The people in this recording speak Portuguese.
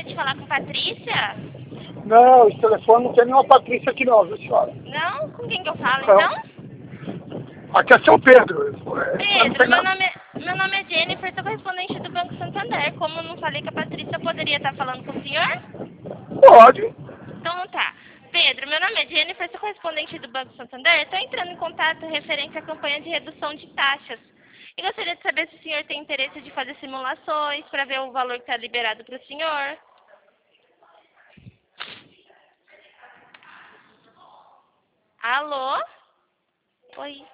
de falar com Patrícia? Não, esse telefone não tem nenhuma Patrícia aqui não, viu, senhora? Não? Com quem que eu falo, Não. então? Aqui é seu Pedro. Pedro, meu nome é Jennifer, sou correspondente do Banco Santander. Como eu não falei que a Patrícia poderia estar falando com o senhor? Pode. Então tá. Pedro, meu nome é Jennifer, sou correspondente do Banco Santander. Estou entrando em contato referente à campanha de redução de taxas. E gostaria de saber se o senhor tem interesse de fazer simulações para ver o valor que está liberado para o senhor. Alô? Oi.